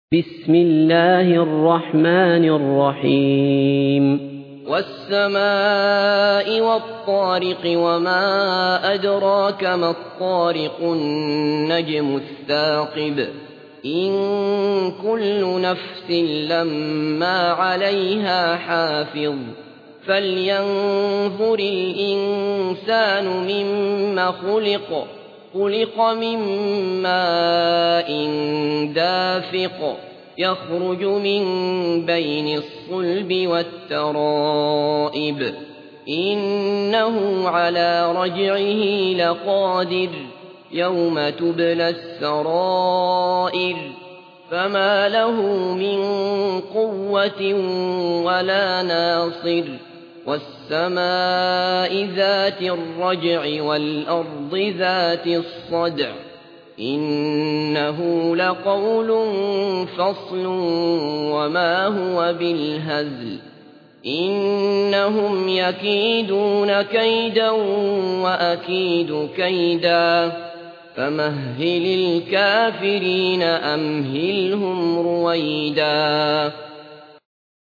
بسم الله الرحمن الرحيم والسماء والطارق وما أدراك ما الطارق النجم الثاقب إن كل نفس لما عليها حافظ فلينظر الإنسان مما خلق من ماء دافق يخرج من بين الصلب والترائب إنه على رجعه لقادر يوم تبلى السرائر فما له من قوة ولا ناصر والسماء ذات الرجع والأرض ذات الصدع إنه لقول فصل وما هو بالهزل إنهم يكيدون كيدا وأكيد كيدا فمهل الكافرين أمهلهم رويدا